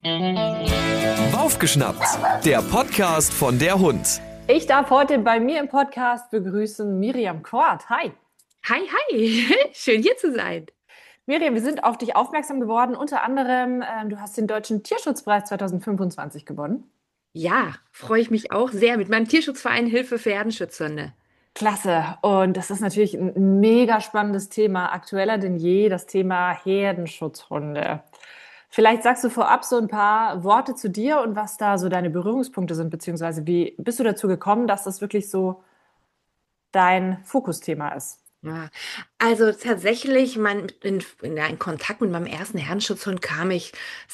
Aufgeschnappt, der Podcast von der Hund. Ich darf heute bei mir im Podcast begrüßen Miriam Kort. Hi. Hi, hi, schön hier zu sein. Miriam, wir sind auf dich aufmerksam geworden. Unter anderem, du hast den Deutschen Tierschutzpreis 2025 gewonnen. Ja, freue ich mich auch sehr mit meinem Tierschutzverein Hilfe für Herdenschützhunde. Klasse. Und das ist natürlich ein mega spannendes Thema, aktueller denn je, das Thema Herdenschutzhunde. Vielleicht sagst du vorab so ein paar Worte zu dir und was da so deine Berührungspunkte sind, beziehungsweise wie bist du dazu gekommen, dass das wirklich so dein Fokusthema ist? Ja, also tatsächlich, in Kontakt mit meinem ersten Herdenschutzhund kam ich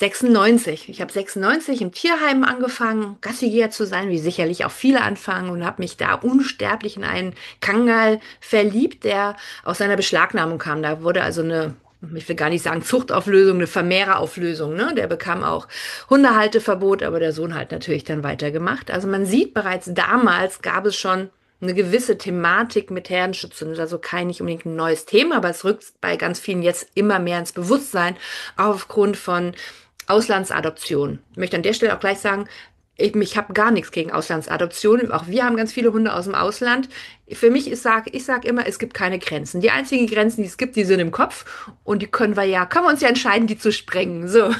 96. Ich habe 96 im Tierheim angefangen, Gassigeher zu sein, wie sicherlich auch viele anfangen, und habe mich da unsterblich in einen Kangal verliebt, der aus seiner Beschlagnahmung kam. Da wurde also ich will gar nicht sagen Zuchtauflösung, eine Vermehrerauflösung, ne? Der bekam auch Hundehalteverbot, aber der Sohn hat natürlich dann weitergemacht. Also man sieht, bereits damals gab es schon eine gewisse Thematik mit Herdenschutz. Und also nicht unbedingt ein neues Thema, aber es rückt bei ganz vielen jetzt immer mehr ins Bewusstsein aufgrund von Auslandsadoption. Ich möchte an der Stelle auch gleich sagen, ich habe gar nichts gegen Auslandsadoption. Auch wir haben ganz viele Hunde aus dem Ausland. Für mich ich sag immer, es gibt keine Grenzen. Die einzigen Grenzen, die es gibt, die sind im Kopf, und die können wir uns ja entscheiden, die zu sprengen. So.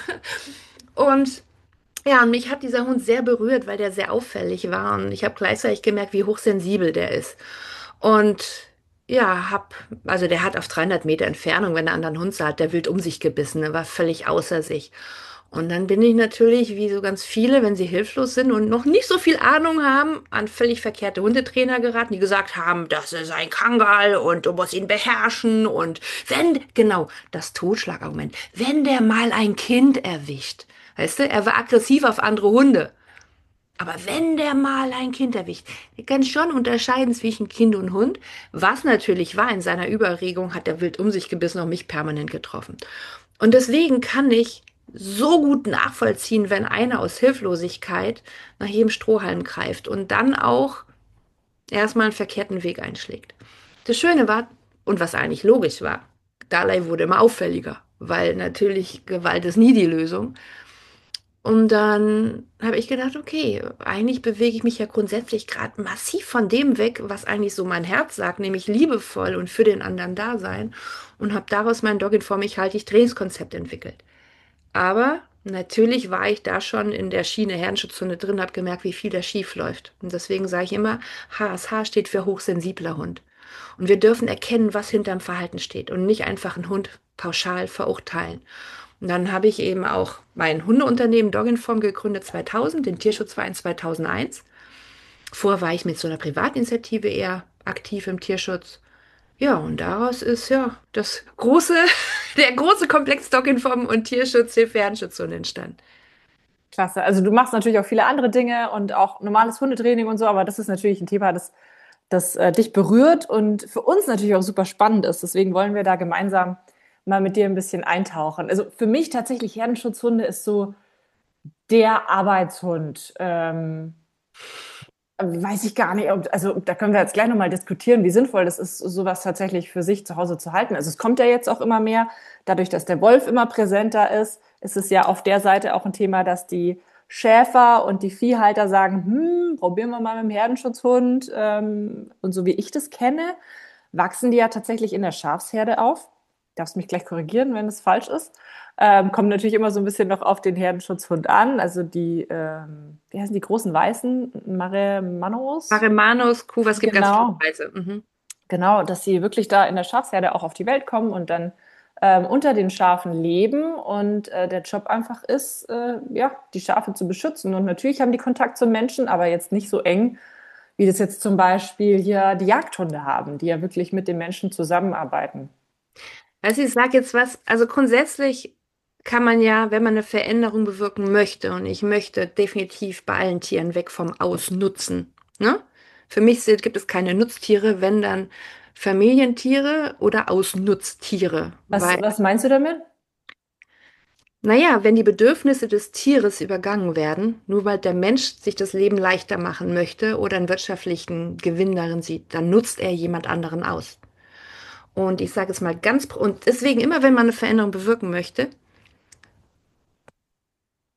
Und ja, und mich hat dieser Hund sehr berührt, weil der sehr auffällig war, und ich habe gleichzeitig gemerkt, wie hochsensibel der ist. Und ja, also der hat auf 300 Meter Entfernung, wenn er einen anderen Hund sah, hat der wild um sich gebissen, der war völlig außer sich. Und dann bin ich natürlich, wie so ganz viele, wenn sie hilflos sind und noch nicht so viel Ahnung haben, an völlig verkehrte Hundetrainer geraten, die gesagt haben, das ist ein Kangal und du musst ihn beherrschen, und genau, das Totschlagargument, wenn der mal ein Kind erwischt. Weißt du, er war aggressiv auf andere Hunde. Aber wenn der mal ein Kind erwischt, der kann schon unterscheiden zwischen Kind und Hund. Was natürlich war, in seiner Überregung hat er wild um sich gebissen und mich permanent getroffen. Und deswegen kann ich so gut nachvollziehen, wenn einer aus Hilflosigkeit nach jedem Strohhalm greift und dann auch erstmal einen verkehrten Weg einschlägt. Das Schöne war, und was eigentlich logisch war, Dalai wurde immer auffälliger, weil natürlich Gewalt ist nie die Lösung. Und dann habe ich gedacht, okay, eigentlich bewege ich mich ja grundsätzlich gerade massiv von dem weg, was eigentlich so mein Herz sagt, nämlich liebevoll und für den anderen da sein, und habe daraus mein Dog in vor mich halte ich Trainingskonzept entwickelt. Aber natürlich war ich da schon in der Schiene Herdenschutzhunde drin, habe gemerkt, wie viel da schief läuft. Und deswegen sage ich immer, HSH steht für hochsensibler Hund. Und wir dürfen erkennen, was hinterm Verhalten steht, und nicht einfach einen Hund pauschal verurteilen. Und dann habe ich eben auch mein Hundeunternehmen Doginform gegründet 2000, den Tierschutzverein 2001. Vorher war ich mit so einer Privatinitiative eher aktiv im Tierschutz. Ja, und daraus ist ja der große Komplex Doginform und Tierschutz, Hilfe, Herdenschützhunde entstanden. Klasse. Also du machst natürlich auch viele andere Dinge und auch normales Hundetraining und so, aber das ist natürlich ein Thema, das dich berührt und für uns natürlich auch super spannend ist. Deswegen wollen wir da gemeinsam mal mit dir ein bisschen eintauchen. Also für mich tatsächlich Herdenschutzhunde ist so der Arbeitshund. Weiß ich gar nicht, also da können wir jetzt gleich nochmal diskutieren, wie sinnvoll das ist, sowas tatsächlich für sich zu Hause zu halten. Also es kommt ja jetzt auch immer mehr, dadurch, dass der Wolf immer präsenter ist es ja auf der Seite auch ein Thema, dass die Schäfer und die Viehhalter sagen, probieren wir mal mit dem Herdenschutzhund. Und so wie ich das kenne, wachsen die ja tatsächlich in der Schafsherde auf. Darfst mich gleich korrigieren, wenn es falsch ist. Kommt natürlich immer so ein bisschen noch auf den Herdenschutzhund an. Also wie heißen die großen Weißen? Maremanos? Maremanos, Kuh, es gibt ganz viele Genau, Preise. Mhm. genau, dass sie wirklich da in der Schafsherde auch auf die Welt kommen und dann unter den Schafen leben und der Job einfach ist, ja, die Schafe zu beschützen. Und natürlich haben die Kontakt zum Menschen, aber jetzt nicht so eng, wie das jetzt zum Beispiel hier die Jagdhunde haben, die ja wirklich mit den Menschen zusammenarbeiten. Also ich sage jetzt was, also grundsätzlich kann man ja, wenn man eine Veränderung bewirken möchte, und ich möchte definitiv bei allen Tieren weg vom Ausnutzen, ne? Für mich gibt es keine Nutztiere, wenn dann Familientiere oder Ausnutztiere. Weil, Was meinst du damit? naja, wenn die Bedürfnisse des Tieres übergangen werden, nur weil der Mensch sich das Leben leichter machen möchte oder einen wirtschaftlichen Gewinn darin sieht, dann nutzt er jemand anderen aus. Und ich sage es mal und deswegen immer, wenn man eine Veränderung bewirken möchte,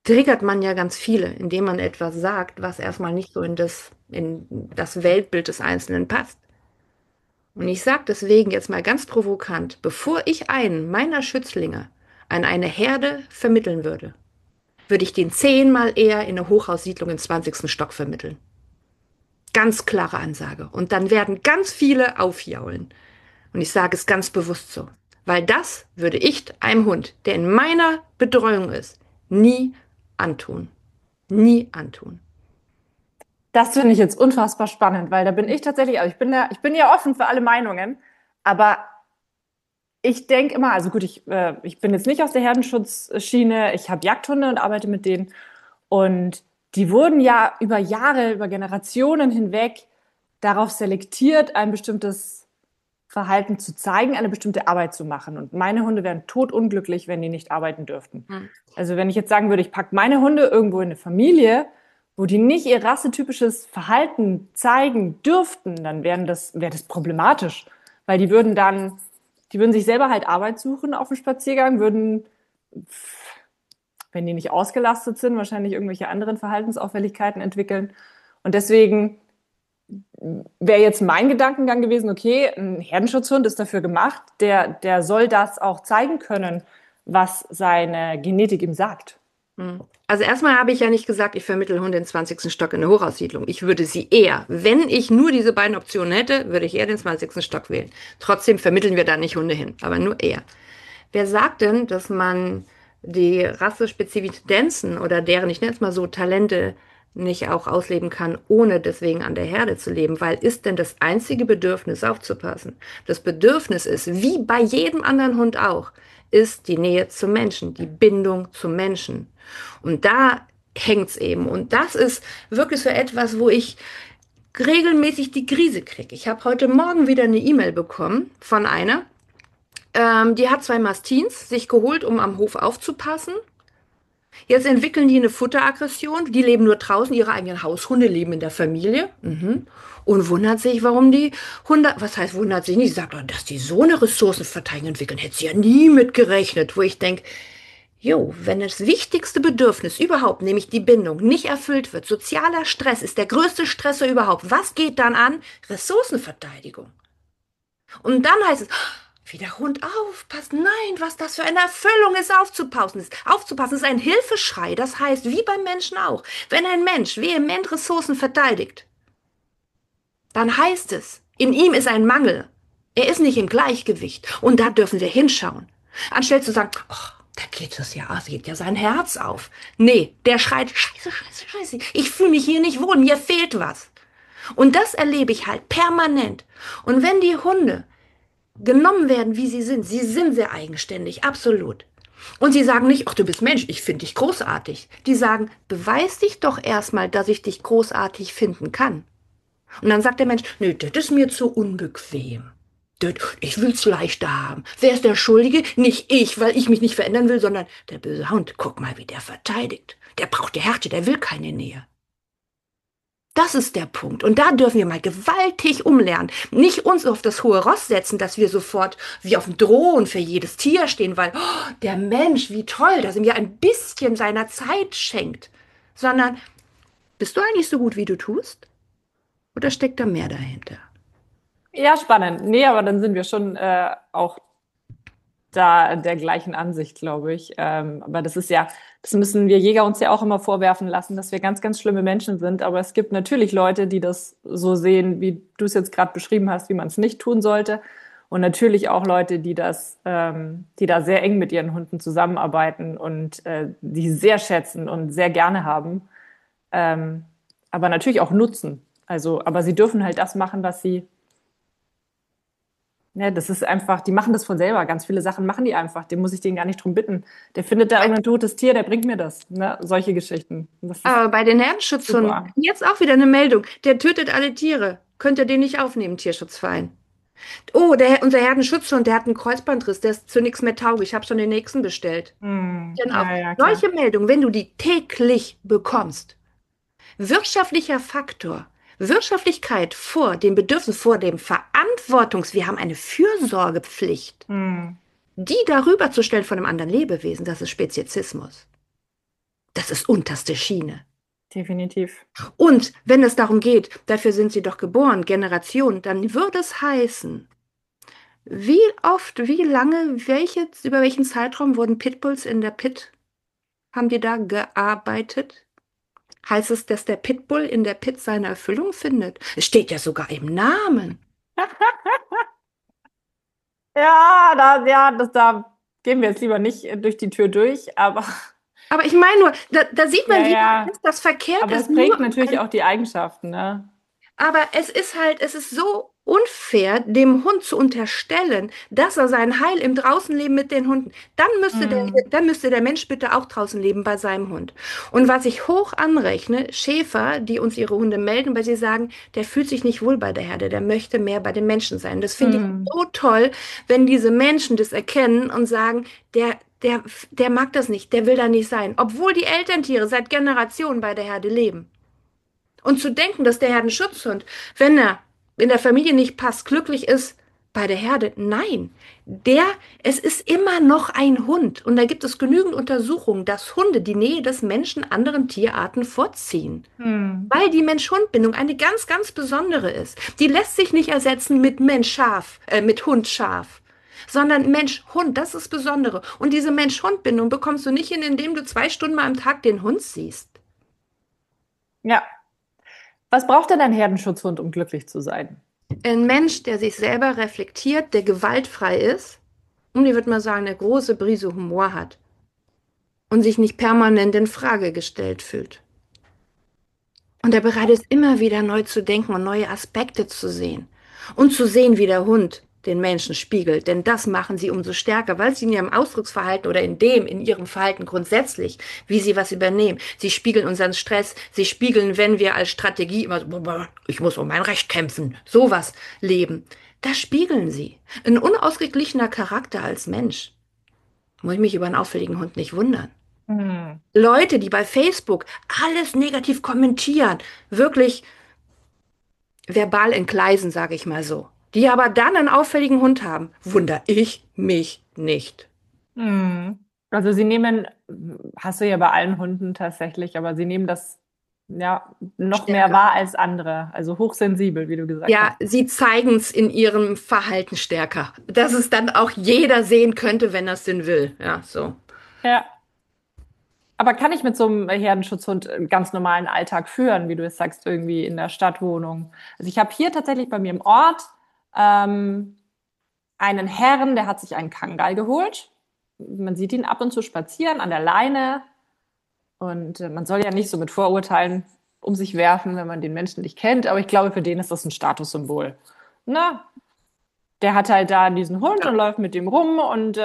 triggert man ja ganz viele, indem man etwas sagt, was erstmal nicht so in das Weltbild des Einzelnen passt. Und ich sage deswegen jetzt mal ganz provokant, bevor ich einen meiner Schützlinge an eine Herde vermitteln würde, würde ich den 10-mal eher in eine Hochhaussiedlung im 20. Stock vermitteln. Ganz klare Ansage. Und dann werden ganz viele aufjaulen. Und ich sage es ganz bewusst so. Weil das würde ich einem Hund, der in meiner Betreuung ist, nie antun. Nie antun. Das finde ich jetzt unfassbar spannend, weil da bin ich tatsächlich, also ich bin ja offen für alle Meinungen, aber ich denke immer, also gut, ich bin jetzt nicht aus der Herdenschutzschiene, ich habe Jagdhunde und arbeite mit denen und die wurden ja über Jahre, über Generationen hinweg darauf selektiert, ein bestimmtes Verhalten zu zeigen, eine bestimmte Arbeit zu machen. Und meine Hunde wären totunglücklich, wenn die nicht arbeiten dürften. Also wenn ich jetzt sagen würde, ich packe meine Hunde irgendwo in eine Familie, wo die nicht ihr rassetypisches Verhalten zeigen dürften, dann wäre das problematisch. Weil die würden sich selber halt Arbeit suchen auf dem Spaziergang, würden, wenn die nicht ausgelastet sind, wahrscheinlich irgendwelche anderen Verhaltensauffälligkeiten entwickeln. Und deswegen wäre jetzt mein Gedankengang gewesen, okay, ein Herdenschutzhund ist dafür gemacht, der soll das auch zeigen können, was seine Genetik ihm sagt. Also erstmal habe ich ja nicht gesagt, ich vermittle Hunde in den 20. Stock in eine Hochhaussiedlung. Ich würde sie eher, wenn ich nur diese beiden Optionen hätte, würde ich eher den 20. Stock wählen. Trotzdem vermitteln wir da nicht Hunde hin, aber nur eher. Wer sagt denn, dass man die rassespezifischen Tendenzen oder deren, ich nenne es mal so, Talente nicht auch ausleben kann, ohne deswegen an der Herde zu leben? Weil ist denn das einzige Bedürfnis aufzupassen? Das Bedürfnis ist, wie bei jedem anderen Hund auch, ist die Nähe zum Menschen, die Bindung zum Menschen. Und da hängt's eben. Und das ist wirklich so etwas, wo ich regelmäßig die Krise kriege. Ich habe heute Morgen wieder eine E-Mail bekommen von einer, die hat 2 Mastins sich geholt, um am Hof aufzupassen. Jetzt entwickeln die eine Futteraggression. Die leben nur draußen, ihre eigenen Haushunde leben in der Familie. Und wundert sich, warum die Hunde, was heißt wundert sich nicht, sie sagt, oh, dass die so eine Ressourcenverteilung entwickeln, hätte sie ja nie mit gerechnet. Wo ich denke, jo, wenn das wichtigste Bedürfnis überhaupt, nämlich die Bindung, nicht erfüllt wird, sozialer Stress ist der größte Stressor überhaupt, was geht dann an? Ressourcenverteidigung. Und dann heißt es, wie der Hund aufpasst. Nein, was das für eine Erfüllung ist, aufzupassen. Aufzupassen ist ein Hilfeschrei. Das heißt, wie beim Menschen auch, wenn ein Mensch vehement Ressourcen verteidigt, dann heißt es, in ihm ist ein Mangel. Er ist nicht im Gleichgewicht. Und da dürfen wir hinschauen. Anstelle zu sagen, ach, da geht es ja, geht ja sein Herz auf. Nee, der schreit, scheiße, scheiße, scheiße. Ich fühle mich hier nicht wohl, mir fehlt was. Und das erlebe ich halt permanent. Und wenn die Hunde genommen werden, wie sie sind sehr eigenständig, absolut. Und sie sagen nicht, ach, du bist Mensch, ich finde dich großartig. Die sagen, beweis dich doch erstmal, dass ich dich großartig finden kann. Und dann sagt der Mensch, nö, das ist mir zu unbequem. Ich will's leichter haben. Wer ist der Schuldige? Nicht ich, weil ich mich nicht verändern will, sondern der böse Hund. Guck mal, wie der verteidigt. Der braucht die Härte, der will keine Nähe. Das ist der Punkt. Und da dürfen wir mal gewaltig umlernen. Nicht uns auf das hohe Ross setzen, dass wir sofort wie auf dem Thron für jedes Tier stehen, weil oh, der Mensch, wie toll, dass er mir ein bisschen seiner Zeit schenkt. Sondern, bist du eigentlich so gut, wie du tust? Oder steckt da mehr dahinter? Ja, spannend. Nee, aber dann sind wir schon auch da der gleichen Ansicht, glaube ich. Aber das müssen wir Jäger uns ja auch immer vorwerfen lassen, dass wir ganz, ganz schlimme Menschen sind. Aber es gibt natürlich Leute, die das so sehen, wie du es jetzt gerade beschrieben hast, wie man es nicht tun sollte. Und natürlich auch Leute, die da sehr eng mit ihren Hunden zusammenarbeiten und die sehr schätzen und sehr gerne haben. Aber natürlich auch nutzen. Also, aber sie dürfen halt das machen, was sie. Ja, das ist einfach, die machen das von selber. Ganz viele Sachen machen die einfach. Den muss ich den gar nicht drum bitten. Der findet da irgendein totes Tier, der bringt mir das. Ne? Solche Geschichten. Aber bei den Herdenschutzhunden, jetzt auch wieder eine Meldung. Der tötet alle Tiere. Könnt ihr den nicht aufnehmen, Tierschutzverein? Oh, unser Herdenschutzhund, der hat einen Kreuzbandriss, der ist zu nichts mehr tauglich. Ich habe schon den nächsten bestellt. Genau. Ja, solche Meldungen, wenn du die täglich bekommst, wirtschaftlicher Faktor, Wirtschaftlichkeit vor dem Bedürfnis, vor dem wir haben eine Fürsorgepflicht, die darüber zu stellen von einem anderen Lebewesen, das ist Speziesismus. Das ist unterste Schiene. Definitiv. Und wenn es darum geht, dafür sind sie doch geboren, Generation, dann würde es heißen, wie oft, wie lange, über welchen Zeitraum wurden Pitbulls in der Pit, haben die da gearbeitet? Heißt es, dass der Pitbull in der Pit seine Erfüllung findet? Es steht ja sogar im Namen. Da gehen wir jetzt lieber nicht durch die Tür durch, aber Aber ich meine nur, da sieht man ja, wieder, ja. dass das verkehrt Aber ist. es prägt natürlich auch die Eigenschaften, ne? Aber es ist halt, es ist so unfair, dem Hund zu unterstellen, dass er sein Heil im Draußenleben mit den Hunden, Mhm. dann müsste der Mensch bitte auch draußen leben bei seinem Hund. Und was ich hoch anrechne, Schäfer, die uns ihre Hunde melden, weil sie sagen, der fühlt sich nicht wohl bei der Herde, der möchte mehr bei den Menschen sein. Das finde ich Mhm. so toll, wenn diese Menschen das erkennen und sagen, der mag das nicht, der will da nicht sein, obwohl die Elterntiere seit Generationen bei der Herde leben. Und zu denken, dass der Herdenschutzhund, wenn er in der Familie nicht passt, glücklich ist bei der Herde, nein, der, es ist immer noch ein Hund. Und da gibt es genügend Untersuchungen, dass Hunde die Nähe des Menschen anderen Tierarten vorziehen. Mhm. Weil die Mensch-Hund-Bindung eine ganz, ganz besondere ist. Die lässt sich nicht ersetzen mit Mensch-Schaf, mit Hund-Schaf, sondern Mensch-Hund, das ist das Besondere. Und diese Mensch-Hund-Bindung bekommst du nicht hin, indem du 2 Stunden mal am Tag den Hund siehst. Ja. Was braucht denn ein Herdenschutzhund, um glücklich zu sein? Ein Mensch, der sich selber reflektiert, der gewaltfrei ist und ich würde mal sagen, eine große Prise Humor hat und sich nicht permanent in Frage gestellt fühlt. Und der bereit ist, immer wieder neu zu denken und neue Aspekte zu sehen. Und zu sehen, wie der Hund den Menschen spiegelt. Denn das machen sie umso stärker, weil sie in ihrem Ausdrucksverhalten oder in ihrem Verhalten grundsätzlich, wie sie was übernehmen. Sie spiegeln unseren Stress. Sie spiegeln, wenn wir als Strategie immer so, ich muss um mein Recht kämpfen, sowas leben. Das spiegeln sie. Ein unausgeglichener Charakter als Mensch. Muss ich mich über einen auffälligen Hund nicht wundern. Mhm. Leute, die bei Facebook alles negativ kommentieren, wirklich verbal entgleisen, sage ich mal so, die aber dann einen auffälligen Hund haben, wundere ich mich nicht. Mhm. Also sie nehmen, hast du ja bei allen Hunden tatsächlich, aber sie nehmen das ja noch mehr Stärker. wahr als andere. Also hochsensibel, wie du gesagt Ja, hast. sie zeigen es in ihrem Verhalten stärker, dass es dann auch jeder sehen könnte, wenn er es denn will. Ja, so. Ja. Aber kann ich mit so einem Herdenschutzhund einen ganz normalen Alltag führen, wie du es sagst, irgendwie in der Stadtwohnung? Also ich habe hier tatsächlich bei mir im Ort ähm, einen Herrn, der hat sich einen Kangal geholt. Man sieht ihn ab und zu spazieren an der Leine. Und man soll ja nicht so mit Vorurteilen um sich werfen, wenn man den Menschen nicht kennt. Aber ich glaube, für den ist das ein Statussymbol. Na, der hat halt da diesen Hund und läuft mit dem rum und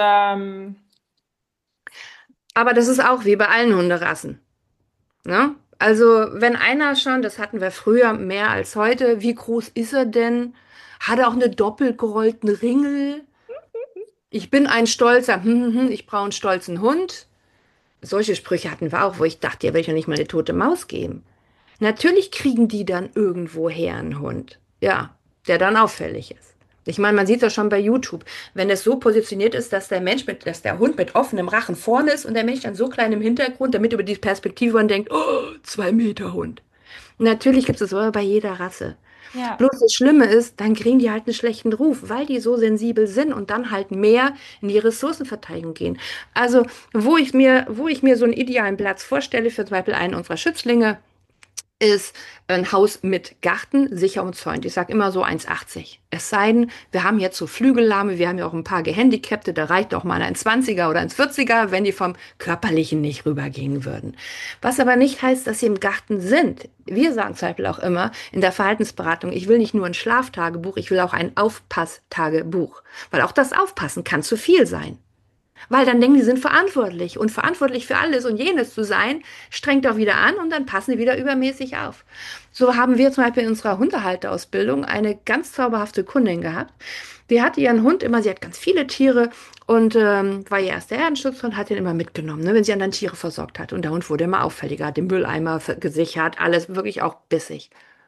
Aber das ist auch wie bei allen Hunderassen. Ne? Also, wenn einer schon, das hatten wir früher mehr als heute, wie groß ist er denn? Hat er auch eine doppelt gerollten Ringel? Ich bin ein stolzer, ich brauche einen stolzen Hund. Solche Sprüche hatten wir auch, wo ich dachte, ja, will ich ja nicht mal eine tote Maus geben. Natürlich kriegen die dann irgendwoher einen Hund. Ja, der dann auffällig ist. Ich meine, man sieht das schon bei YouTube. Wenn es so positioniert ist, dass der Hund mit offenem Rachen vorne ist und der Mensch dann so klein im Hintergrund, damit über die Perspektive man denkt, oh, 2 Meter Hund. Natürlich gibt es das aber bei jeder Rasse. ja. Bloß das Schlimme ist, dann kriegen die halt einen schlechten Ruf, weil die so sensibel sind und dann halt mehr in die Ressourcenverteidigung gehen. Also, wo ich mir so einen idealen Platz vorstelle, für zum Beispiel einen unserer Schützlinge, ist ein Haus mit Garten, sicher umzäunt. Ich sage immer so 1,80. Es sei denn, wir haben jetzt so Flügellahme, wir haben ja auch ein paar Gehandicapte, da reicht auch mal ein 20er oder ein 40er, wenn die vom Körperlichen nicht rübergehen würden. Was aber nicht heißt, dass sie im Garten sind. Wir sagen zum Beispiel auch immer in der Verhaltensberatung, ich will nicht nur ein Schlaftagebuch, ich will auch ein Aufpasstagebuch. Weil auch das Aufpassen kann zu viel sein. Weil dann denken, die sind verantwortlich und verantwortlich für alles und jenes zu sein, strengt auch wieder an und dann passen die wieder übermäßig auf. So haben wir zum Beispiel in unserer Hundehalterausbildung eine ganz zauberhafte Kundin gehabt. Die hatte ihren Hund immer, sie hat ganz viele Tiere und war ihr erster Herdenschutzhund, hat ihn immer mitgenommen, ne, wenn sie anderen Tiere versorgt hat. Und der Hund wurde immer auffälliger, hat den Mülleimer gesichert, alles wirklich auch bissig.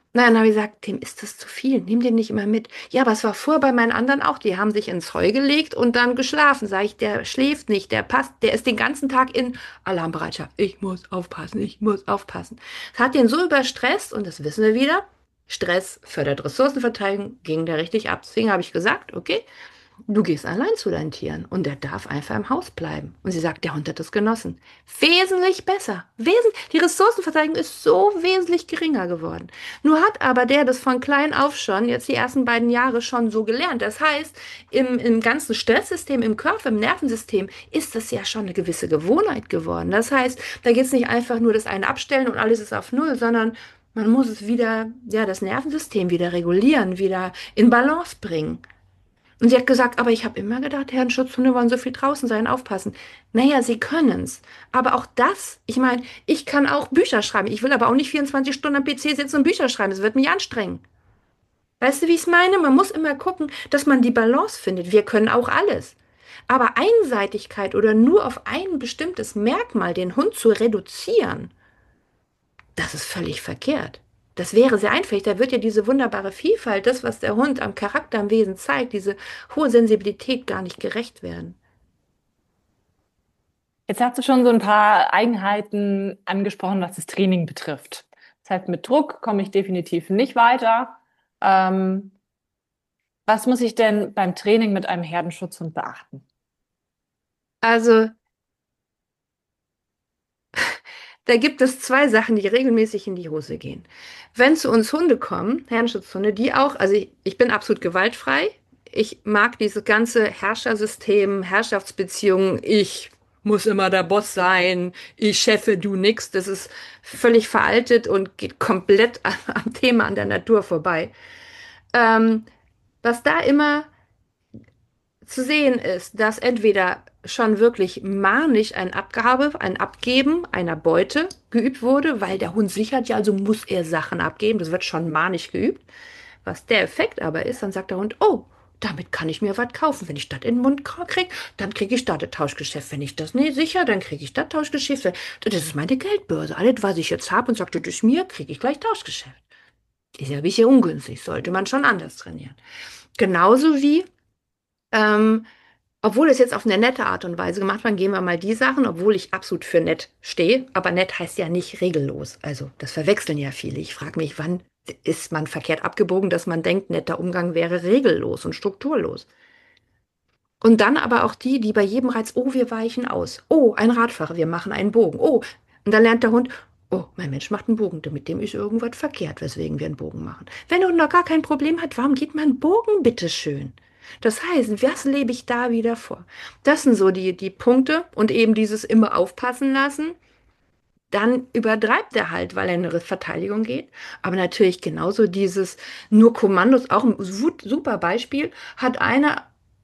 Na, dann habe ich gesagt, dem ist das zu viel, nimm den nicht immer mit. Ja, aber es war vorher bei meinen anderen auch, die haben sich ins Heu gelegt und dann geschlafen. Sag ich, der schläft nicht, der passt, der ist den ganzen Tag in Alarmbereitschaft. Ich muss aufpassen, ich muss aufpassen. Das hat den so überstresst und das wissen wir wieder. Stress fördert Ressourcenverteidigung, ging der richtig ab. Deswegen habe ich gesagt, okay, du gehst allein zu deinen Tieren und der darf einfach im Haus bleiben. Und sie sagt, der Hund hat das genossen. Wesentlich besser. Die Ressourcenverteidigung ist so wesentlich geringer geworden. Nur hat aber der das von klein auf schon, jetzt die ersten beiden Jahre schon so gelernt. Das heißt, im ganzen Stresssystem, im Körper, im Nervensystem ist das ja schon eine gewisse Gewohnheit geworden. Das heißt, da geht es nicht einfach nur das eine abstellen und alles ist auf Null, sondern man muss es wieder, ja, das Nervensystem wieder regulieren, wieder in Balance bringen. Und sie hat gesagt, aber ich habe immer gedacht, Herdenschutzhunde wollen so viel draußen sein, aufpassen. Naja, sie können's. Aber auch das, ich meine, ich kann auch Bücher schreiben. Ich will aber auch nicht 24 Stunden am PC sitzen und Bücher schreiben. Das wird mich anstrengen. Weißt du, wie ich es meine? Man muss immer gucken, dass man die Balance findet. Wir können auch alles. Aber Einseitigkeit oder nur auf ein bestimmtes Merkmal den Hund zu reduzieren, das ist völlig verkehrt. Das wäre sehr einfältig. Da wird ja diese wunderbare Vielfalt, das, was der Hund am Charakter, am Wesen zeigt, diese hohe Sensibilität gar nicht gerecht werden. Jetzt hast du schon so ein paar Eigenheiten angesprochen, was das Training betrifft. Das heißt, mit Druck komme ich definitiv nicht weiter. Ähm, Was muss ich denn beim Training mit einem Herdenschutzhund beachten? Also, da gibt es zwei Sachen, die regelmäßig in die Hose gehen. Wenn zu uns Hunde kommen, Herdenschutzhunde, die auch, also ich bin absolut gewaltfrei. Ich mag dieses ganze Herrschersystem, Herrschaftsbeziehungen. Ich muss immer der Boss sein. Ich chefe, du nix. Das ist völlig veraltet und geht komplett am Thema, an der Natur vorbei. Ähm, Was da immer zu sehen ist, dass entweder schon wirklich manisch ein Abgeben einer Beute geübt wurde, weil der Hund sichert ja, also muss er Sachen abgeben. Das wird schon manisch geübt. Was der Effekt aber ist, dann sagt der Hund, oh, damit kann ich mir was kaufen. Wenn ich das in den Mund kriege, dann kriege ich da das Tauschgeschäft. Wenn ich das nicht sicher, dann kriege ich das Tauschgeschäft. Das ist meine Geldbörse. Alles, was ich jetzt habe und sagt, das ist mir, kriege ich gleich Tauschgeschäft. Ist ja ein bisschen ungünstig, sollte man schon anders trainieren. Genauso wie ähm, obwohl es jetzt auf eine nette Art und Weise gemacht wird, gehen wir mal die Sachen, obwohl ich absolut für nett stehe. Aber nett heißt ja nicht regellos. Also das verwechseln ja viele. Ich frage mich, wann ist man verkehrt abgebogen, dass man denkt, netter Umgang wäre regellos und strukturlos. Und dann aber auch die, die bei jedem Reiz, oh, wir weichen aus. Oh, ein Radfahrer, wir machen einen Bogen. Oh, und dann lernt der Hund, oh, mein Mensch macht einen Bogen, mit dem ist irgendwas verkehrt, weswegen wir einen Bogen machen. Wenn der Hund noch gar kein Problem hat, warum geht man einen Bogen, bitteschön? Das heißt, was lebe ich da wieder vor? Das sind so die Punkte und eben dieses immer aufpassen lassen. Dann übertreibt er halt, weil er in eine Verteidigung geht. Aber natürlich genauso dieses nur Kommandos, auch ein super Beispiel, hat einer,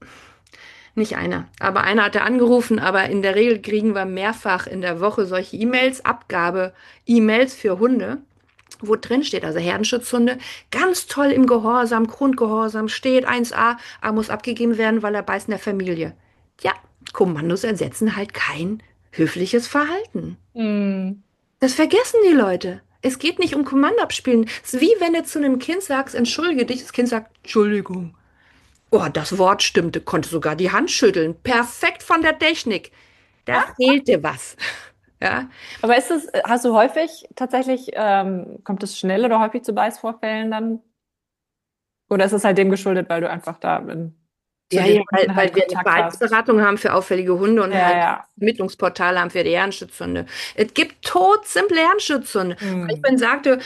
nicht einer, aber einer hatte angerufen, aber in der Regel kriegen wir mehrfach in der Woche solche E-Mails, Abgabe-E-Mails für Hunde, wo drin steht, also Herdenschutzhunde, ganz toll im Gehorsam, Grundgehorsam, steht 1a, A muss abgegeben werden, weil er beißt in der Familie. Ja, Kommandos ersetzen halt kein höfliches Verhalten. Hm. Das vergessen die Leute. Es geht nicht um Kommando abspielen. Es ist wie wenn du zu einem Kind sagst, entschuldige dich, das Kind sagt, Entschuldigung. Oh, das Wort stimmte, konnte sogar die Hand schütteln. Perfekt von der Technik. Da fehlte was. Ja, Aber hast du häufig tatsächlich, kommt es schnell oder häufig zu Beißvorfällen dann? Oder ist es halt dem geschuldet, weil du einfach zu ja, den ja, Hunden halt weil wir eine Kontakt hast? Verhaltensberatung haben für auffällige Hunde und Ja, halt ja. Vermittlungsportale haben für die Herrenschutzhunde. Es gibt todsimple Herrenschutzhunde. Weil ich Hm. vorhin sagte,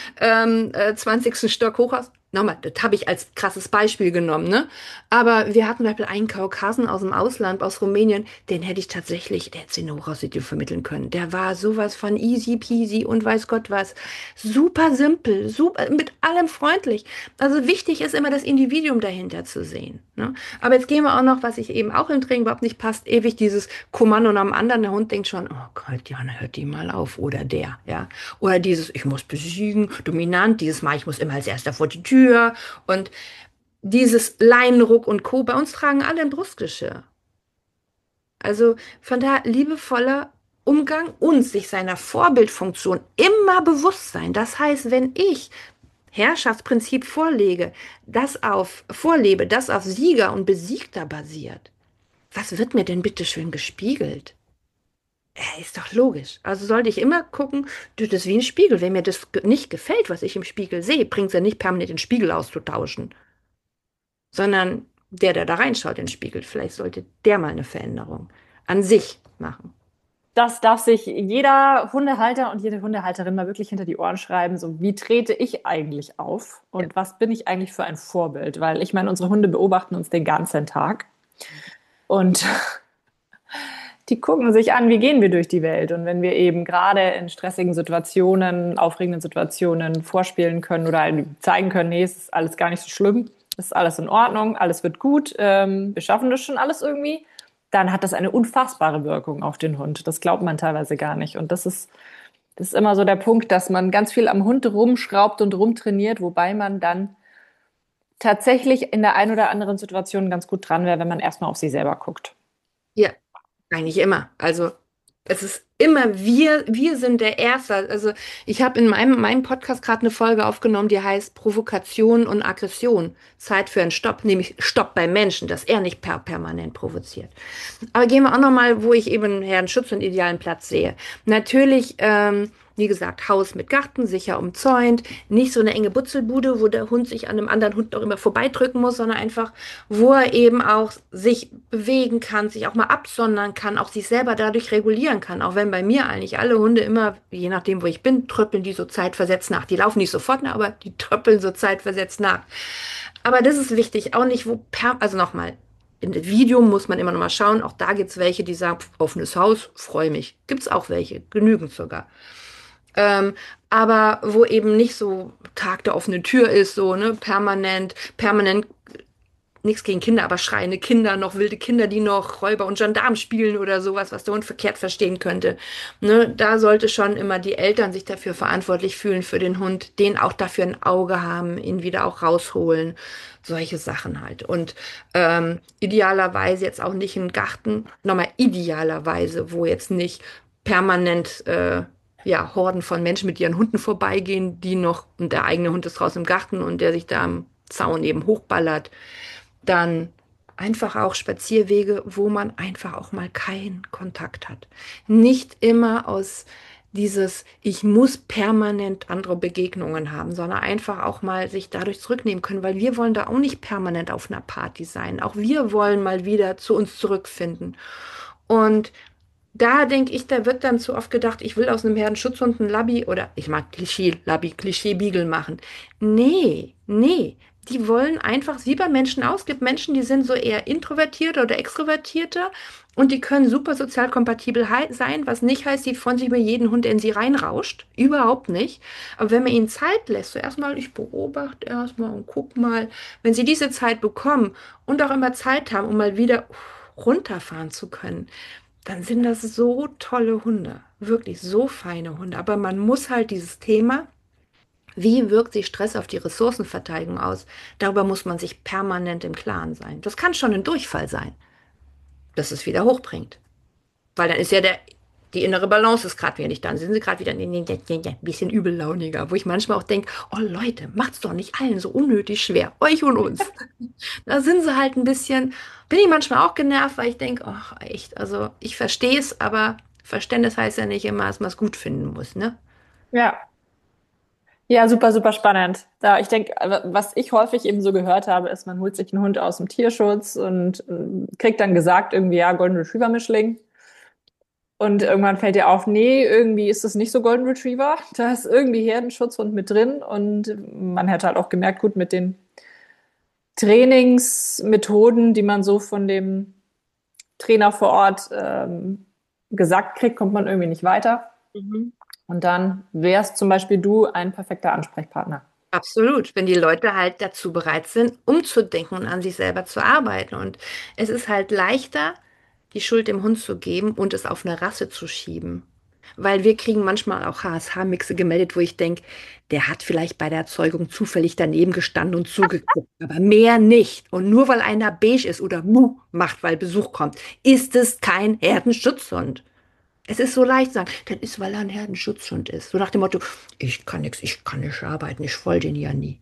20. Stock Hochhaus. Nochmal, das habe ich als krasses Beispiel genommen, ne? Aber wir hatten zum Beispiel einen Kaukasen aus dem Ausland, aus Rumänien, den hätte ich tatsächlich, der hätte eine Hochhaussiedlung vermitteln können. Der war sowas von easy peasy und weiß Gott was. Super simpel, super, mit allem freundlich. Also wichtig ist immer das Individuum dahinter zu sehen, ne? Aber jetzt gehen wir auch noch, was ich eben auch im Training überhaupt nicht passt, ewig dieses Kommando nach dem anderen. Der Hund denkt schon, oh Gott, Jana, hört die mal auf. Oder der, ja. Oder dieses, ich muss besiegen, dominant, dieses Mal, ich muss immer als Erster vor die Tür. Und dieses Leinenruck und Co. Bei uns tragen alle ein Brustgeschirr. Also von daher liebevoller Umgang und sich seiner Vorbildfunktion immer bewusst sein. Das heißt, wenn ich Herrschaftsprinzip vorlebe, das auf Sieger und Besiegter basiert, was wird mir denn bitte schön gespiegelt? Ist doch logisch. Also sollte ich immer gucken, das ist wie ein Spiegel. Wenn mir das nicht gefällt, was ich im Spiegel sehe, bringt es ja nicht permanent den Spiegel auszutauschen, sondern der da reinschaut in den Spiegel, vielleicht sollte der mal eine Veränderung an sich machen. Das darf sich jeder Hundehalter und jede Hundehalterin mal wirklich hinter die Ohren schreiben. So, wie trete ich eigentlich auf? Ja. Und was bin ich eigentlich für ein Vorbild? Weil ich meine, unsere Hunde beobachten uns den ganzen Tag. Und die gucken sich an, wie gehen wir durch die Welt. Und wenn wir eben gerade in stressigen Situationen, aufregenden Situationen vorspielen können oder zeigen können, nee, es ist alles gar nicht so schlimm, es ist alles in Ordnung, alles wird gut, wir schaffen das schon alles irgendwie, dann hat das eine unfassbare Wirkung auf den Hund. Das glaubt man teilweise gar nicht. Und das ist immer so der Punkt, dass man ganz viel am Hund rumschraubt und rumtrainiert, wobei man dann tatsächlich in der einen oder anderen Situation ganz gut dran wäre, wenn man erstmal auf sich selber guckt. Ja, eigentlich immer. Also es ist immer wir sind der Erste. Also ich habe in meinem Podcast gerade eine Folge aufgenommen, die heißt Provokation und Aggression. Zeit für einen Stopp, nämlich Stopp beim Menschen, dass er nicht permanent provoziert. Aber gehen wir auch nochmal, wo ich eben Herrn Schutz und idealen Platz sehe. Natürlich, wie gesagt, Haus mit Garten, sicher umzäunt, nicht so eine enge Butzelbude, wo der Hund sich an einem anderen Hund auch immer vorbeidrücken muss, sondern einfach, wo er eben auch sich bewegen kann, sich auch mal absondern kann, auch sich selber dadurch regulieren kann. Auch wenn bei mir eigentlich alle Hunde immer, je nachdem, wo ich bin, tröppeln die so zeitversetzt nach. Die laufen nicht sofort nach, aber die tröppeln so zeitversetzt nach. Aber das ist wichtig, auch nicht, also nochmal, in dem Video muss man immer noch mal schauen. Auch da gibt es welche, die sagen, offenes Haus, freue mich. Gibt es auch welche, genügend sogar. Ähm, aber wo eben nicht so Tag der offenen Tür ist, so, ne, permanent, nichts gegen Kinder, aber schreiende Kinder, noch wilde Kinder, die noch Räuber und Gendarm spielen oder sowas, was der Hund verkehrt verstehen könnte. Ne, da sollte schon immer die Eltern sich dafür verantwortlich fühlen für den Hund, den auch dafür ein Auge haben, ihn wieder auch rausholen. Solche Sachen halt. Und idealerweise jetzt auch nicht im Garten, nochmal idealerweise, wo jetzt nicht permanent ja, Horden von Menschen mit ihren Hunden vorbeigehen, die noch, und der eigene Hund ist draußen im Garten und der sich da am Zaun eben hochballert. Dann einfach auch Spazierwege, wo man einfach auch mal keinen Kontakt hat. Nicht immer aus ich muss permanent andere Begegnungen haben, sondern einfach auch mal sich dadurch zurücknehmen können, weil wir wollen da auch nicht permanent auf einer Party sein. Auch wir wollen mal wieder zu uns zurückfinden. Und da denke ich, da wird dann zu oft gedacht, ich will aus einem Herdenschutzhund einen Labby oder ich mag Klischee-Labby, Klischee-Beagle machen. Nee, nee. Die wollen einfach, wie bei Menschen aus, es gibt Menschen, die sind so eher introvertierter oder extrovertierter und die können super sozial kompatibel sein, was nicht heißt, sie freuen sich über jeden Hund, der in sie reinrauscht. Überhaupt nicht. Aber wenn man ihnen Zeit lässt, so erstmal, ich beobachte erstmal und guck mal, wenn sie diese Zeit bekommen und auch immer Zeit haben, um mal wieder runterfahren zu können, dann sind das so tolle Hunde, wirklich so feine Hunde. Aber man muss halt dieses Thema, wie wirkt sich Stress auf die Ressourcenverteidigung aus, darüber muss man sich permanent im Klaren sein. Das kann schon ein Durchfall sein, dass es wieder hochbringt. Weil dann ist ja die innere Balance ist gerade wieder nicht da. Dann sind sie gerade wieder ein bisschen übellauniger, wo ich manchmal auch denke, oh Leute, macht's doch nicht allen so unnötig schwer, euch und uns. Da sind sie halt ein bisschen, bin ich manchmal auch genervt, weil ich denke, ach echt, also ich verstehe es, aber Verständnis heißt ja nicht immer, dass man es gut finden muss, ne? Ja, ja, super, super spannend. Da ich denke, was ich häufig eben so gehört habe, ist, man holt sich einen Hund aus dem Tierschutz und kriegt dann gesagt, irgendwie, ja, Golden Retriever Mischling. Und irgendwann fällt dir auf, nee, irgendwie ist das nicht so Golden Retriever. Da ist irgendwie Herdenschutzhund mit drin. Und man hätte halt auch gemerkt, gut, mit den Trainingsmethoden, die man so von dem Trainer vor Ort gesagt kriegt, kommt man irgendwie nicht weiter. Mhm. Und dann wärst zum Beispiel du ein perfekter Ansprechpartner. Absolut, wenn die Leute halt dazu bereit sind, umzudenken und an sich selber zu arbeiten. Und es ist halt leichter, die Schuld dem Hund zu geben und es auf eine Rasse zu schieben. Weil wir kriegen manchmal auch HSH-Mixe gemeldet, wo ich denke, der hat vielleicht bei der Erzeugung zufällig daneben gestanden und zugeguckt, aber mehr nicht. Und nur weil einer beige ist oder Mu macht, weil Besuch kommt, ist es kein Herdenschutzhund. Es ist so leicht zu sagen, das ist, weil er ein Herdenschutzhund ist. So nach dem Motto, ich kann nichts, ich kann nicht arbeiten, ich wollte den ja nie.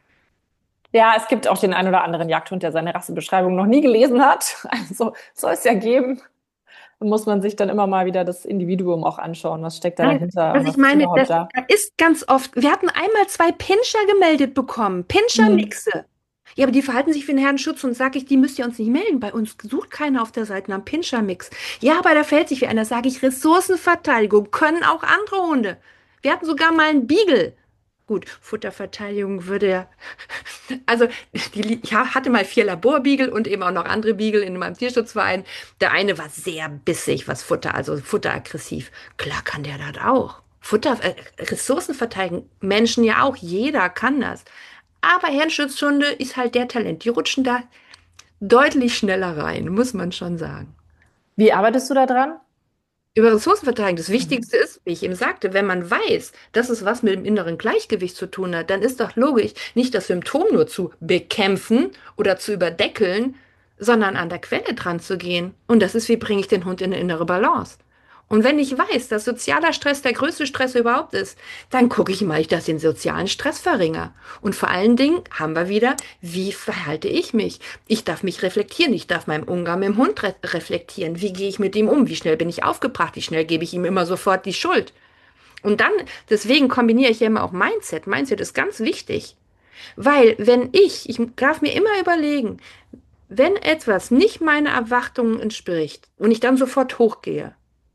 Ja, es gibt auch den einen oder anderen Jagdhund, der seine Rassebeschreibung noch nie gelesen hat. Also soll es ja geben. Da muss man sich dann immer mal wieder das Individuum auch anschauen. Was steckt da Nein, dahinter und was ich was ist meine, überhaupt das da? da ist ganz oft, wir hatten einmal 2 Pinscher gemeldet bekommen, Mhm. Pinscher-Mixe. Ja, aber die verhalten sich wie ein Herrenschutz und sage ich, die müsst ihr uns nicht melden. Bei uns sucht keiner auf der Seite nach einem Pinscher-Mix. Ja, aber da verhält sich wie einer, sage ich, Ressourcenverteidigung können auch andere Hunde. Wir hatten sogar mal einen Beagle. Gut, Futterverteidigung würde ja. Also, ich hatte mal 4 Laborbeagle und eben auch noch andere Beagle in meinem Tierschutzverein. Der eine war sehr bissig, was Futter, also futteraggressiv. Klar kann der das auch. Ressourcen verteidigen, Menschen ja auch, jeder kann das. Aber Herdenschutzhunde ist halt der Talent. Die rutschen da deutlich schneller rein, muss man schon sagen. Wie arbeitest du da dran? Über Ressourcenverteidigung. Das Mhm. Wichtigste ist, wie ich eben sagte, wenn man weiß, dass es was mit dem inneren Gleichgewicht zu tun hat, dann ist doch logisch, nicht das Symptom nur zu bekämpfen oder zu überdeckeln, sondern an der Quelle dran zu gehen. Und das ist, wie bringe ich den Hund in eine innere Balance? Und wenn ich weiß, dass sozialer Stress der größte Stress überhaupt ist, dann gucke ich mal, ich das den sozialen Stress verringere. Und vor allen Dingen haben wir wieder, wie verhalte ich mich? Ich darf mich reflektieren, ich darf meinen Umgang mit dem Hund reflektieren. Wie gehe ich mit ihm um? Wie schnell bin ich aufgebracht? Wie schnell gebe ich ihm immer sofort die Schuld? Und dann, deswegen kombiniere ich ja immer auch Mindset. Mindset ist ganz wichtig. Weil wenn ich darf mir immer überlegen, wenn etwas nicht meinen Erwartungen entspricht und ich dann sofort hochgehe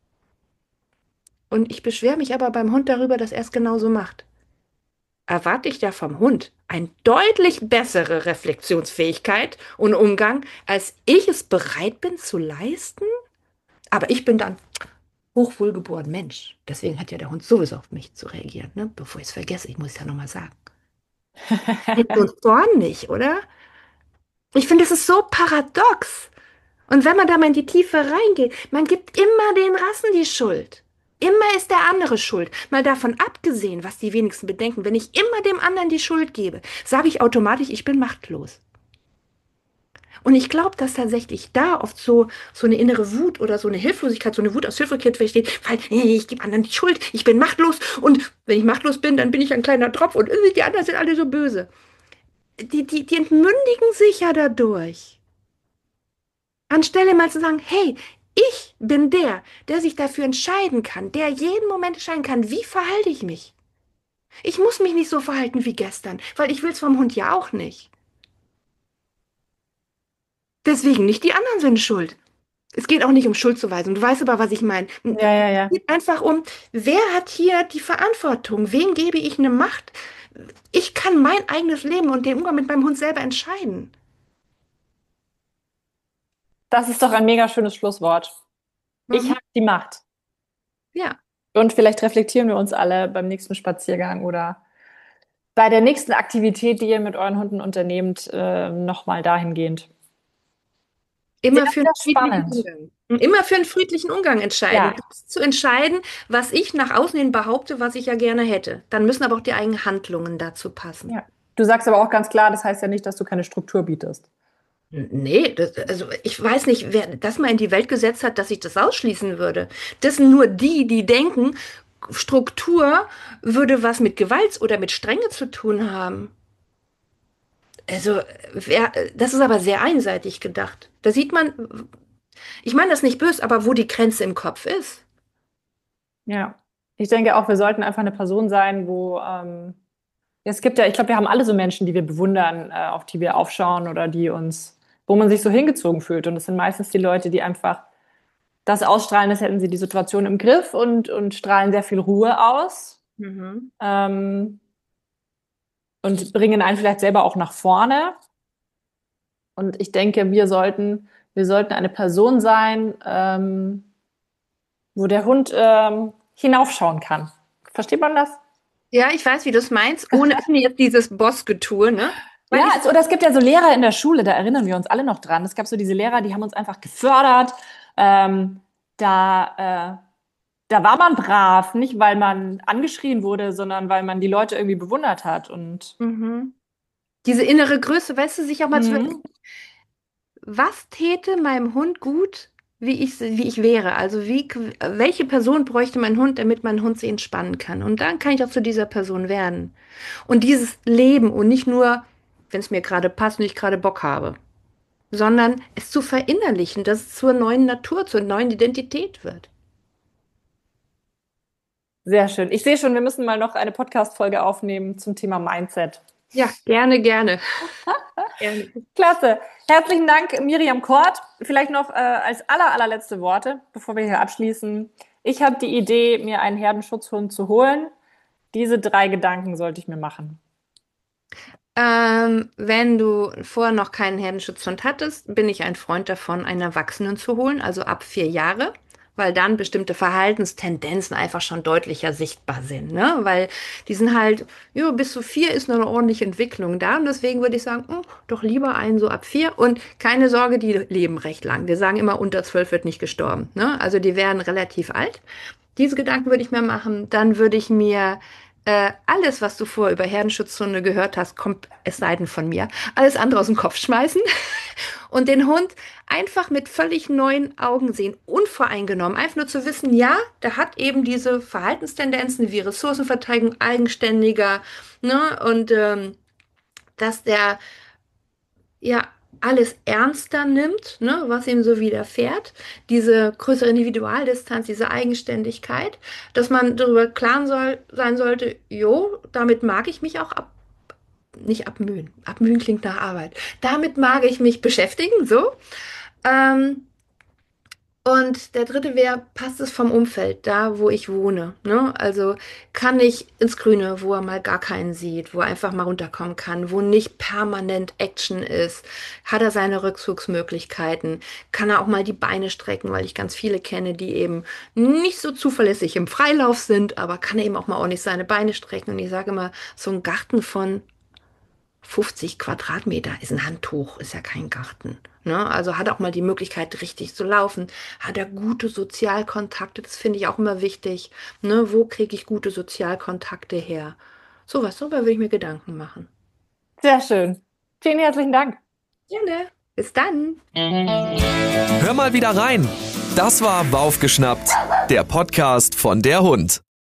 und ich beschwere mich aber beim Hund darüber, dass er es genauso macht, erwarte ich ja vom Hund eine deutlich bessere Reflexionsfähigkeit und Umgang, als ich es bereit bin zu leisten. Aber ich bin dann hochwohlgeboren Mensch. Deswegen hat ja der Hund sowieso auf mich zu reagieren, ne? Bevor ich es vergesse, ich muss es ja nochmal sagen. Hinten und vorn nicht, oder? Ich finde, es ist so paradox. Und wenn man da mal in die Tiefe reingeht, man gibt immer den Rassen die Schuld. Immer ist der andere schuld. Mal davon abgesehen, was die wenigsten bedenken, wenn ich immer dem anderen die Schuld gebe, sage ich automatisch, ich bin machtlos. Und ich glaube, dass tatsächlich da oft so eine innere Wut oder so eine Hilflosigkeit, so eine Wut aus Hilflosigkeit versteht, weil ich gebe anderen die Schuld, ich bin machtlos und wenn ich machtlos bin, dann bin ich ein kleiner Tropf und die anderen sind alle so böse. Die entmündigen sich ja dadurch. Anstelle mal zu sagen, hey, ich bin der sich dafür entscheiden kann, der jeden Moment entscheiden kann, wie verhalte ich mich. Ich muss mich nicht so verhalten wie gestern, weil ich will es vom Hund ja auch nicht. Deswegen nicht die anderen sind schuld. Es geht auch nicht um Schuldzuweisung. Du weißt aber, was ich meine. Ja, ja, Es ja. geht einfach um, wer hat hier die Verantwortung? Wem gebe ich eine Macht? Ich kann mein eigenes Leben und den Umgang mit meinem Hund selber entscheiden. Das ist doch ein mega schönes Schlusswort. Ich Mhm. habe die Macht. Ja, Und vielleicht reflektieren wir uns alle beim nächsten Spaziergang oder bei der nächsten Aktivität, die ihr mit euren Hunden unternehmt, nochmal dahingehend. Sehr, immer für einen sehr friedlichen spannend. Umgang. Und immer für einen friedlichen Umgang entscheiden. Ja, Das zu entscheiden, was ich nach außen hin behaupte, was ich ja gerne hätte. Dann müssen aber auch die eigenen Handlungen dazu passen. ja. Du sagst aber auch ganz klar, das heißt ja nicht, dass du keine Struktur bietest. Nee, also ich weiß nicht, wer das mal in die Welt gesetzt hat, dass ich das ausschließen würde. Das sind nur die, die denken, Struktur würde was mit Gewalt oder mit Strenge zu tun haben. Also, das ist aber sehr einseitig gedacht. Da sieht man, ich meine das nicht böse, aber wo die Grenze im Kopf ist. Ja. Ich denke auch, wir sollten einfach eine Person sein, wo es gibt ja, ich glaube, wir haben alle so Menschen, die wir bewundern, auf die wir aufschauen oder die uns, wo man sich so hingezogen fühlt. Und das sind meistens die Leute, die einfach das ausstrahlen, als hätten sie die Situation im Griff und strahlen sehr viel Ruhe aus. Mhm. Ähm, und bringen einen vielleicht selber auch nach vorne. Und ich denke, wir sollten eine Person sein, wo der Hund hinaufschauen kann. Versteht man das? Ja, ich weiß, wie du es meinst, ohne jetzt dieses Bossgetue, ne? Weil Ja, ich, oder es gibt ja so Lehrer in der Schule, da erinnern wir uns alle noch dran. Es gab so diese Lehrer, die haben uns einfach gefördert. Ähm, da war man brav, nicht weil man angeschrien wurde, sondern weil man die Leute irgendwie bewundert hat. Und mhm. Diese innere Größe, weißt du, sich auch mal zu überlegen, mhm. was täte meinem Hund gut, wie ich wäre. Also welche Person bräuchte mein Hund, damit mein Hund sich entspannen kann. Und dann kann ich auch zu dieser Person werden. Und dieses Leben und nicht nur, wenn es mir gerade passt und ich gerade Bock habe, sondern es zu verinnerlichen, dass es zur neuen Natur, zur neuen Identität wird. Sehr schön. Ich sehe schon, wir müssen mal noch eine Podcast-Folge aufnehmen zum Thema Mindset. Ja, gerne, gerne. Gerne. Klasse. Herzlichen Dank, Miriam Kort. Vielleicht noch als allerletzte Worte, bevor wir hier abschließen. Ich habe die Idee, mir einen Herdenschutzhund zu holen. Diese 3 Gedanken sollte ich mir machen. Wenn du vorher noch keinen Herdenschutzhund hattest, bin ich ein Freund davon, einen Erwachsenen zu holen, also ab 4 Jahre, weil dann bestimmte Verhaltenstendenzen einfach schon deutlicher sichtbar sind, ne? Weil die sind halt, ja, bis zu 4 ist noch eine ordentliche Entwicklung da und deswegen würde ich sagen, doch lieber einen so ab 4 und keine Sorge, die leben recht lang. Wir sagen immer, unter 12 wird nicht gestorben, ne? Also die werden relativ alt. Diese Gedanken würde ich mir machen. Dann würde ich mir alles, was du vorher über Herdenschutzhunde gehört hast, kommt es sei denn von mir, alles andere aus dem Kopf schmeißen und den Hund einfach mit völlig neuen Augen sehen, unvoreingenommen. Einfach nur zu wissen, ja, der hat eben diese Verhaltenstendenzen wie Ressourcenverteidigung, eigenständiger, ne, und dass der ja alles ernster nimmt, ne, was ihm so widerfährt, diese größere Individualdistanz, diese Eigenständigkeit, dass man darüber klar sein sollte, jo, damit mag ich mich auch nicht abmühen. Abmühen klingt nach Arbeit. Damit mag ich mich beschäftigen, so. Ähm, und der dritte wäre, passt es vom Umfeld, da wo ich wohne, ne? Also kann ich ins Grüne, wo er mal gar keinen sieht, wo er einfach mal runterkommen kann, wo nicht permanent Action ist, hat er seine Rückzugsmöglichkeiten, kann er auch mal die Beine strecken, weil ich ganz viele kenne, die eben nicht so zuverlässig im Freilauf sind, aber kann er eben auch mal ordentlich seine Beine strecken. Und ich sage immer, so ein Garten von 50 Quadratmeter ist ein Handtuch, ist ja kein Garten. Ne? Also hat er auch mal die Möglichkeit, richtig zu laufen. Hat er gute Sozialkontakte, das finde ich auch immer wichtig. Ne? Wo kriege ich gute Sozialkontakte her? Sowas, darüber würde ich mir Gedanken machen. Sehr schön. Vielen herzlichen Dank. Gerne. Bis dann. Hör mal wieder rein. Das war Waufgeschnappt, der Podcast von der Hund.